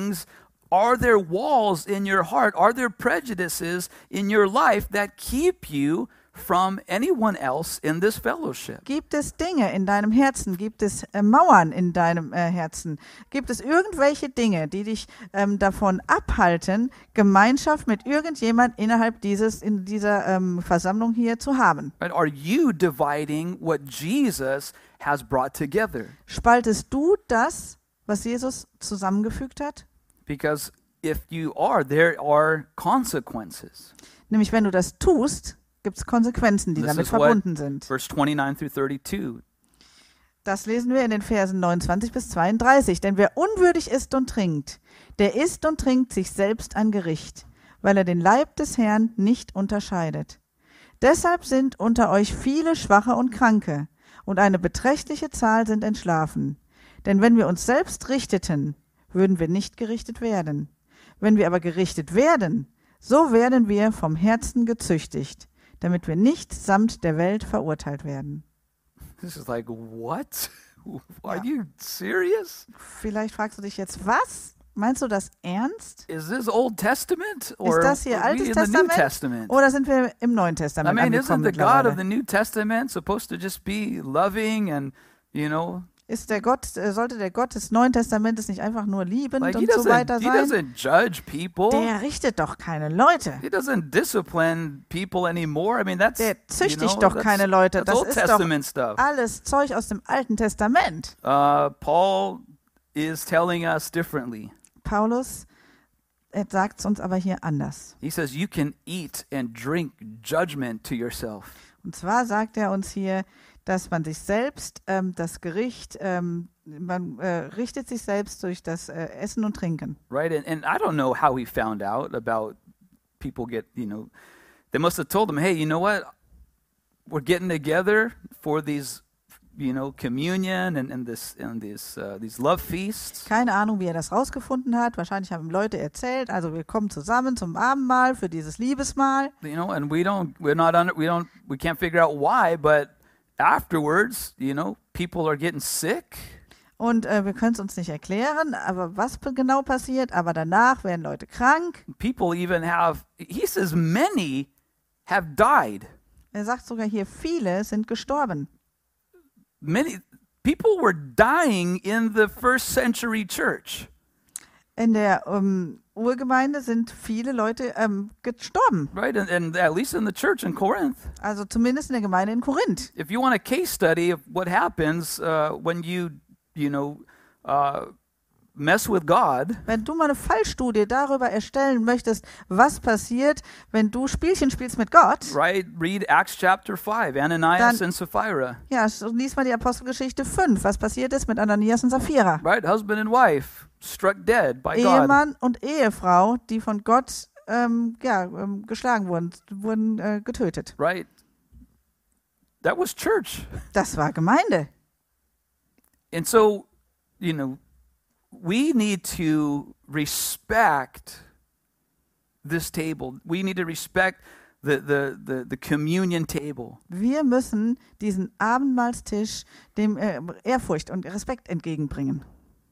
Speaker 1: walls in your heart? Are there prejudices in your life that keep you from anyone else in this fellowship?
Speaker 2: Gibt es Dinge in deinem Herzen? Gibt es Mauern in deinem Herzen? Gibt es irgendwelche Dinge, die dich davon abhalten, Gemeinschaft mit irgendjemand in dieser Versammlung hier zu haben?
Speaker 1: Right? Are you dividing what Jesus has brought together?
Speaker 2: Spaltest du das, was Jesus zusammengefügt hat?
Speaker 1: Because if you are, there are consequences.
Speaker 2: Nämlich, wenn du das tust, gibt es Konsequenzen, die
Speaker 1: This
Speaker 2: damit
Speaker 1: is what
Speaker 2: verbunden sind.
Speaker 1: verse 29 through 32.
Speaker 2: Das lesen wir in den Versen 29 bis 32. Denn wer unwürdig isst und trinkt, der isst und trinkt sich selbst ein Gericht, weil er den Leib des Herrn nicht unterscheidet. Deshalb sind unter euch viele Schwache und Kranke, und eine beträchtliche Zahl sind entschlafen. Denn wenn wir uns selbst richteten, würden wir nicht gerichtet werden. Wenn wir aber gerichtet werden, so werden wir vom Herzen gezüchtigt, damit wir nicht samt der Welt verurteilt werden.
Speaker 1: This is like, what? Are
Speaker 2: Ja.
Speaker 1: you serious?
Speaker 2: Vielleicht fragst du dich jetzt, was? Meinst du das ernst?
Speaker 1: Is this Old Testament or
Speaker 2: Ist das hier
Speaker 1: are we
Speaker 2: Altes
Speaker 1: in the New
Speaker 2: Testament?
Speaker 1: Testament?
Speaker 2: Oder sind wir im Neuen
Speaker 1: I
Speaker 2: Testament
Speaker 1: mean,
Speaker 2: angekommen
Speaker 1: isn't the God of
Speaker 2: mittlerweile?
Speaker 1: the New Testament supposed to just be loving and,
Speaker 2: Sollte der Gott des Neuen Testamentes nicht einfach nur liebend
Speaker 1: like he
Speaker 2: und so weiter
Speaker 1: doesn't
Speaker 2: sein?
Speaker 1: judge people.
Speaker 2: Der richtet doch keine Leute.
Speaker 1: He doesn't discipline people anymore. I mean, that's
Speaker 2: Der züchtigt doch keine Leute.
Speaker 1: That's
Speaker 2: Das
Speaker 1: Old
Speaker 2: ist doch
Speaker 1: Testament stuff.
Speaker 2: alles Zeug aus dem Alten Testament.
Speaker 1: Paul is telling us differently.
Speaker 2: Paulus sagt es uns aber hier anders.
Speaker 1: He says you can eat and drink judgment to yourself.
Speaker 2: Und zwar sagt er uns hier, dass man sich selbst das Gericht, man richtet sich selbst durch das Essen und Trinken.
Speaker 1: Right? And I don't know how he found out about people they must have told him, hey, you know what? We're getting together for these, communion and these love feasts.
Speaker 2: Keine Ahnung, wie er das rausgefunden hat. Wahrscheinlich haben ihm Leute erzählt, also wir kommen zusammen zum Abendmahl für dieses Liebesmahl.
Speaker 1: And we can't figure out why, but afterwards, people are getting sick.
Speaker 2: Und wir können es uns nicht erklären, aber was genau passiert, aber danach werden Leute krank.
Speaker 1: People even he says many have died.
Speaker 2: Er sagt sogar hier, viele sind gestorben.
Speaker 1: many people were dying in the first century church.
Speaker 2: In der Urgemeinde sind viele Leute gestorben.
Speaker 1: Right, and at least in the church in Corinth.
Speaker 2: Also zumindest in der Gemeinde in Korinth.
Speaker 1: If you want a case study of what happens when you mess with God,
Speaker 2: Wenn du mal eine Fallstudie darüber erstellen möchtest, was passiert, wenn du Spielchen spielst mit Gott,
Speaker 1: right? Read Acts chapter 5, Ananias
Speaker 2: Dann-
Speaker 1: and Sapphira.
Speaker 2: ja, so lies mal die Apostelgeschichte 5, was passiert ist mit Ananias und Sapphira.
Speaker 1: Right, husband and wife struck dead by God.
Speaker 2: Ehemann und Ehefrau, die von Gott geschlagen wurden getötet.
Speaker 1: Right, that was church.
Speaker 2: Das war Gemeinde.
Speaker 1: And so, we need to respect this table. We need to respect the communion table.
Speaker 2: Wir müssen diesen Abendmahlstisch dem Ehrfurcht und Respekt entgegenbringen.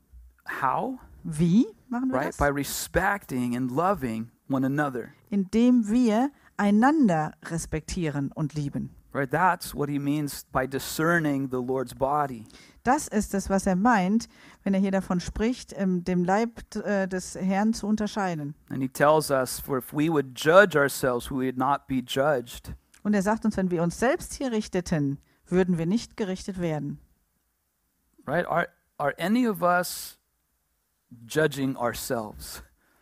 Speaker 1: How?
Speaker 2: Wie machen wir
Speaker 1: Right?
Speaker 2: das?
Speaker 1: By respecting and loving one another.
Speaker 2: Indem wir einander respektieren und lieben.
Speaker 1: Right? That's what he means by discerning the Lord's body.
Speaker 2: Das ist es, was er meint, wenn er hier davon spricht, dem Leib des Herrn zu unterscheiden.
Speaker 1: And he tells us, for if we would judge ourselves, we would not be judged.
Speaker 2: Und er sagt uns, wenn wir uns selbst hier richteten, würden wir nicht gerichtet werden.
Speaker 1: Right? Are any of us judging ourselves?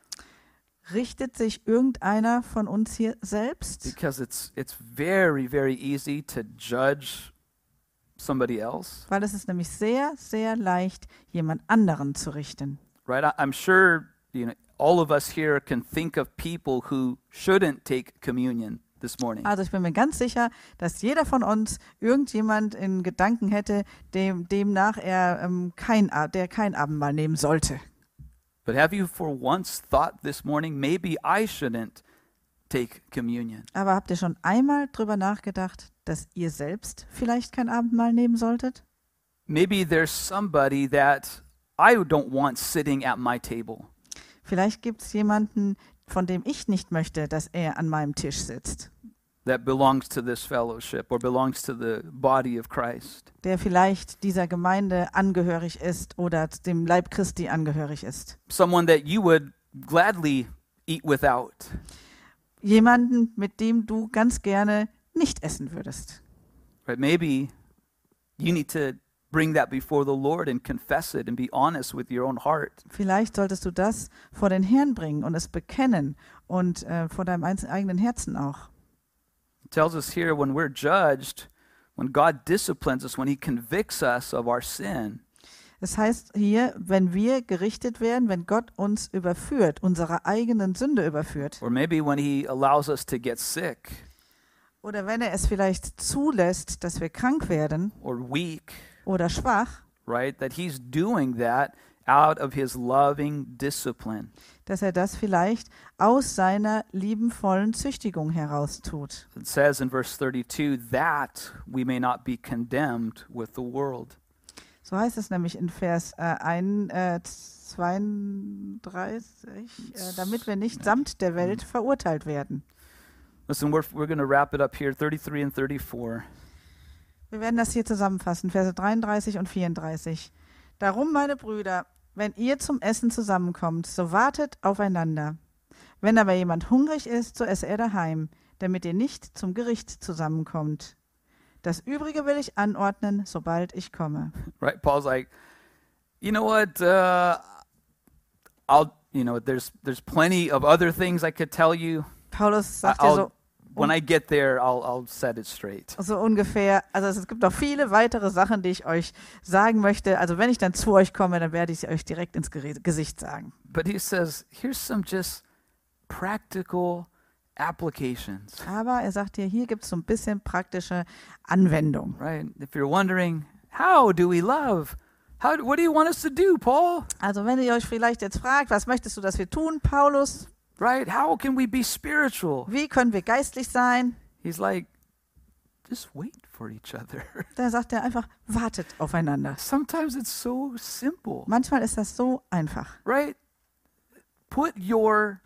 Speaker 2: Richtet sich irgendeiner von uns hier selbst?
Speaker 1: Because it's very, very easy to judge somebody else.
Speaker 2: Weil es ist nämlich sehr, sehr leicht, jemand anderen zu richten.
Speaker 1: Right? I'm sure all of us here can think of people who shouldn't take communion this morning.
Speaker 2: Also ich bin mir ganz sicher, dass jeder von uns irgendjemand in Gedanken hätte, demnach er kein Abendmahl nehmen sollte.
Speaker 1: But have you for once thought this morning, maybe I shouldn't take communion?
Speaker 2: Aber habt ihr schon einmal drüber nachgedacht, dass ihr selbst vielleicht kein Abendmahl nehmen solltet?
Speaker 1: Maybe there's somebody that I don't want sitting at my table.
Speaker 2: Vielleicht gibt es jemanden, von dem ich nicht möchte, dass er an meinem Tisch sitzt,
Speaker 1: That belongs to this fellowship or belongs to the body of Christ.
Speaker 2: der vielleicht dieser Gemeinde angehörig ist oder dem Leib Christi angehörig ist.
Speaker 1: Someone that you would gladly eat without.
Speaker 2: Jemanden, mit dem du ganz gerne nicht essen würdest.
Speaker 1: Right? Maybe you need to bring that before the Lord and confess it and be honest with your own heart.
Speaker 2: Vielleicht solltest du das vor den Herrn bringen und es bekennen und vor deinem eigenen Herzen auch.
Speaker 1: It tells us here when we're judged, when God disciplines us, when he convicts us of our sin,
Speaker 2: Es heißt hier, wenn wir gerichtet werden, wenn Gott uns überführt, unserer eigenen Sünde überführt,
Speaker 1: or maybe when he allows us to get sick
Speaker 2: oder wenn er es vielleicht zulässt, dass wir krank werden
Speaker 1: or weak,
Speaker 2: oder schwach,
Speaker 1: right? That he's doing that out of his loving discipline.
Speaker 2: dass er das vielleicht aus seiner liebenvollen Züchtigung heraus tut.
Speaker 1: It says in verse 32, that we may not be condemned with the world.
Speaker 2: So heißt es nämlich in Vers 32, damit wir nicht samt der Welt verurteilt werden.
Speaker 1: Listen, we're going to wrap it up here, 33 and 34.
Speaker 2: Wir werden das hier zusammenfassen, Verse 33 und 34. Darum, meine Brüder, wenn ihr zum Essen zusammenkommt, so wartet aufeinander. Wenn aber jemand hungrig ist, so esse er daheim, damit ihr nicht zum Gericht zusammenkommt. Das Übrige will ich anordnen, sobald ich komme.
Speaker 1: Right? Paul's like, you know what? There's plenty of other things I could tell you.
Speaker 2: Paulus sagt ja so,
Speaker 1: When I get there, I'll set it straight.
Speaker 2: so ungefähr, also es gibt noch viele weitere Sachen, die ich euch sagen möchte. Also wenn ich dann zu euch komme, dann werde ich sie euch direkt ins Gesicht sagen.
Speaker 1: But he says, here's some just practical applications.
Speaker 2: Aber er sagt hier gibt es so ein bisschen praktische Anwendung.
Speaker 1: Right? If you're wondering, how do we love? What do you want us to do, Paul?
Speaker 2: Also wenn ihr euch vielleicht jetzt fragt, was möchtest du, dass wir tun, Paulus?
Speaker 1: Right? How can we be spiritual?
Speaker 2: Wie können wir geistlich sein?
Speaker 1: He's like, just wait for each other.
Speaker 2: Da sagt er einfach, wartet aufeinander.
Speaker 1: Sometimes it's so simple,
Speaker 2: Manchmal ist das so einfach.
Speaker 1: right? Put your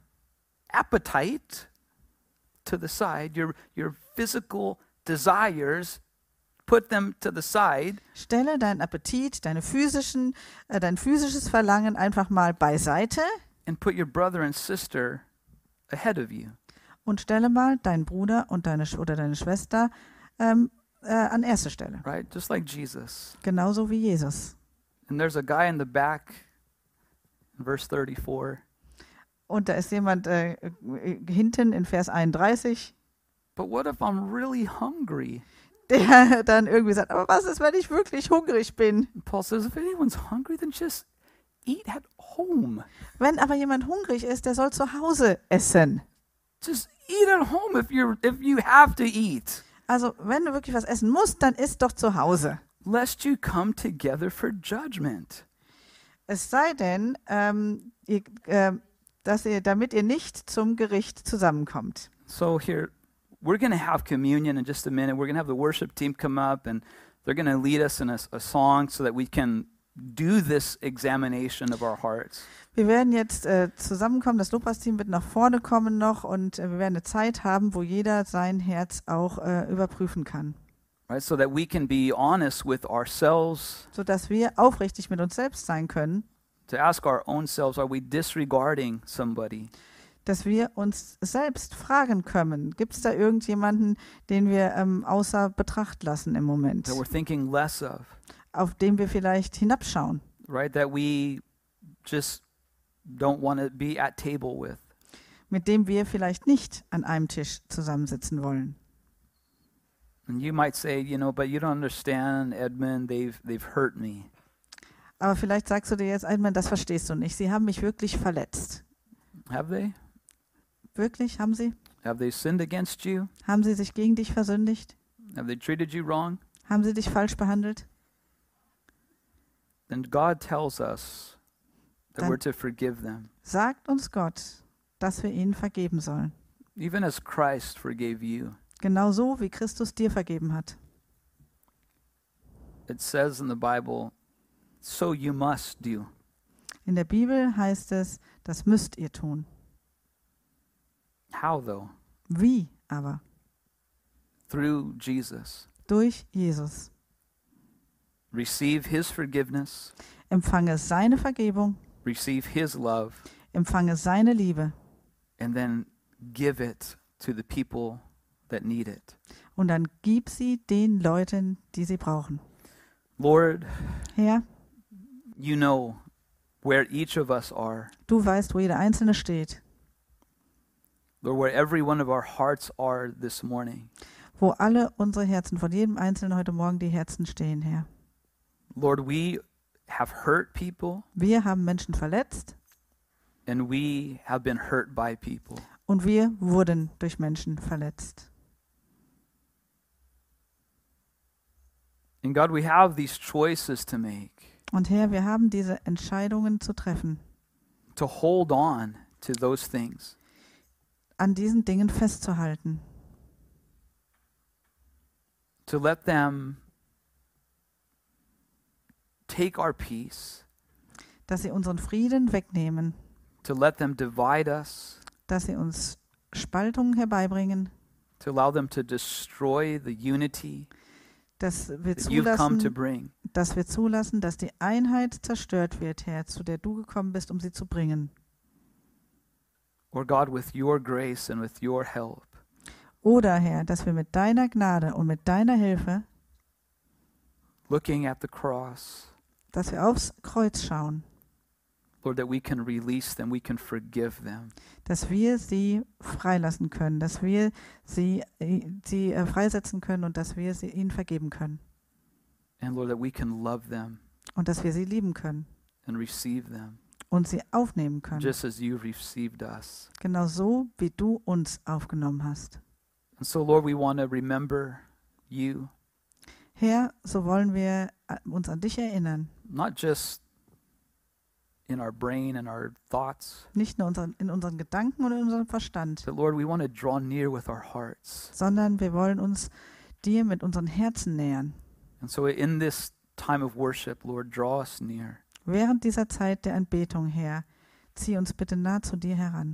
Speaker 1: appetite to the side, your physical desires, put them to the side
Speaker 2: Stelle deinen Appetit, dein physisches Verlangen einfach mal beiseite
Speaker 1: and put your brother and sister ahead of you.
Speaker 2: und stelle mal deinen Bruder und deine Schwester an erste Stelle.
Speaker 1: Right? Just like Jesus.
Speaker 2: Genauso wie Jesus.
Speaker 1: And there's a guy in the back, in verse 34.
Speaker 2: Und da ist jemand hinten in Vers 31,
Speaker 1: But what if I'm really hungry?
Speaker 2: der dann irgendwie sagt, aber was ist, wenn ich wirklich hungrig bin?
Speaker 1: And Paul says, if anyone's hungry, then just eat at home.
Speaker 2: Wenn aber jemand hungrig ist, der soll zu Hause essen.
Speaker 1: Just eat at home if you have to eat.
Speaker 2: Also wenn du wirklich was essen musst, dann isst doch zu Hause.
Speaker 1: Lest you come together for judgment.
Speaker 2: Es sei denn, damit ihr nicht zum Gericht zusammenkommt.
Speaker 1: So here, we're going to have communion in just a minute. We're going to have the worship team come up, and they're going to lead us in a song so that we can do this examination of our hearts.
Speaker 2: Wir werden jetzt zusammenkommen, das Lobpreisteam wird nach vorne kommen noch und wir werden eine Zeit haben, wo jeder sein Herz auch überprüfen kann.
Speaker 1: Right, so that we can be honest with ourselves,
Speaker 2: Sodass wir aufrichtig mit uns selbst sein können,
Speaker 1: to ask our own selves, are we disregarding somebody?
Speaker 2: dass wir uns selbst fragen können, gibt es da irgendjemanden, den wir außer Betracht lassen im Moment,
Speaker 1: That we're thinking less of,
Speaker 2: auf den wir vielleicht hinabschauen,
Speaker 1: right? That we just don't want to be at table with.
Speaker 2: mit dem wir vielleicht nicht an einem Tisch zusammensitzen wollen.
Speaker 1: And you might say, but you don't understand, Edmund, they've hurt me.
Speaker 2: Aber vielleicht sagst du dir jetzt, Edmund, das verstehst du nicht. Sie haben mich wirklich verletzt.
Speaker 1: Have they?
Speaker 2: Wirklich? Haben sie?
Speaker 1: Have they sinned against you?
Speaker 2: Haben sie sich gegen dich versündigt?
Speaker 1: Have they treated you wrong?
Speaker 2: Haben sie dich falsch behandelt?
Speaker 1: Then God tells us that
Speaker 2: Dann-
Speaker 1: we're to forgive them.
Speaker 2: Sagt uns Gott, dass wir ihnen vergeben sollen.
Speaker 1: Even as Christ forgave you.
Speaker 2: Genauso wie Christus dir vergeben hat.
Speaker 1: It says in the Bible, so you must do.
Speaker 2: In der Bibel heißt es, das müsst ihr tun.
Speaker 1: How though?
Speaker 2: Wie aber?
Speaker 1: Through Jesus.
Speaker 2: Durch Jesus.
Speaker 1: Receive his forgiveness.
Speaker 2: Empfange seine Vergebung,
Speaker 1: Receive his love.
Speaker 2: empfange seine Liebe
Speaker 1: And then give it to the people that need it.
Speaker 2: und dann gib sie den Leuten, die sie brauchen.
Speaker 1: Lord,
Speaker 2: Herr,
Speaker 1: you know where each of us are.
Speaker 2: du weißt, wo jeder Einzelne steht,
Speaker 1: Lord, where every one of our hearts are this morning.
Speaker 2: wo alle unsere Herzen, von jedem Einzelnen heute Morgen die Herzen stehen, Herr.
Speaker 1: Lord, we have hurt people
Speaker 2: Wir haben Menschen verletzt
Speaker 1: and we have been hurt by people.
Speaker 2: und wir wurden durch Menschen verletzt.
Speaker 1: And God, we have these choices to make,
Speaker 2: Und Herr, wir haben diese Entscheidungen zu treffen,
Speaker 1: to hold on to those things,
Speaker 2: an diesen Dingen festzuhalten,
Speaker 1: to let them take our peace,
Speaker 2: dass sie unseren Frieden wegnehmen,
Speaker 1: to let them divide us,
Speaker 2: dass sie uns Spaltungen herbeibringen,
Speaker 1: to allow them to destroy the unity
Speaker 2: dass wir
Speaker 1: that you've come to
Speaker 2: zulassen,
Speaker 1: bring.
Speaker 2: dass die Einheit zerstört wird, Herr, zu der du gekommen bist, um sie zu bringen.
Speaker 1: Or God, with your grace and with your help,
Speaker 2: Oder, Herr, dass wir mit deiner Gnade und mit deiner Hilfe,
Speaker 1: looking at the cross,
Speaker 2: dass wir aufs Kreuz schauen,
Speaker 1: Lord, that we can release them, we can forgive them.
Speaker 2: dass wir sie freilassen können, dass wir sie freisetzen können und dass wir ihnen vergeben können
Speaker 1: And Lord, that we can love them
Speaker 2: und dass wir sie lieben können
Speaker 1: and receive them,
Speaker 2: und sie aufnehmen können,
Speaker 1: just as you received us.
Speaker 2: genau so, wie du uns aufgenommen hast.
Speaker 1: And so, Lord, we want to remember you,
Speaker 2: Herr, so wollen wir uns an dich erinnern,
Speaker 1: not just in our brain and our thoughts,
Speaker 2: nicht nur in unseren Gedanken und in unserem Verstand,
Speaker 1: but Lord, we want to draw near with our hearts.
Speaker 2: sondern wir wollen uns dir mit unseren Herzen nähern.
Speaker 1: And so, in this time of worship, Lord, draw us near.
Speaker 2: Während dieser Zeit der Anbetung, Herr, zieh uns bitte nah zu dir heran.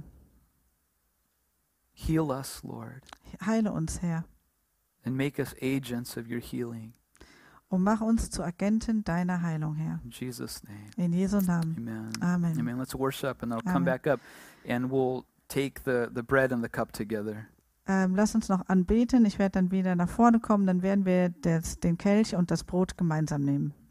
Speaker 1: Heal us, Lord,
Speaker 2: Heile uns, Herr,
Speaker 1: and make us agents of your healing.
Speaker 2: Und mach uns zu Agenten deiner Heilung, Herr.
Speaker 1: In Jesus' name.
Speaker 2: In Jesu Namen.
Speaker 1: Amen.
Speaker 2: Amen.
Speaker 1: Amen. Let's worship and I'll come
Speaker 2: Amen.
Speaker 1: back up and we'll take the bread and the cup together.
Speaker 2: Lass uns noch anbeten. Ich werde dann wieder nach vorne kommen. Dann werden wir den Kelch und das Brot gemeinsam nehmen.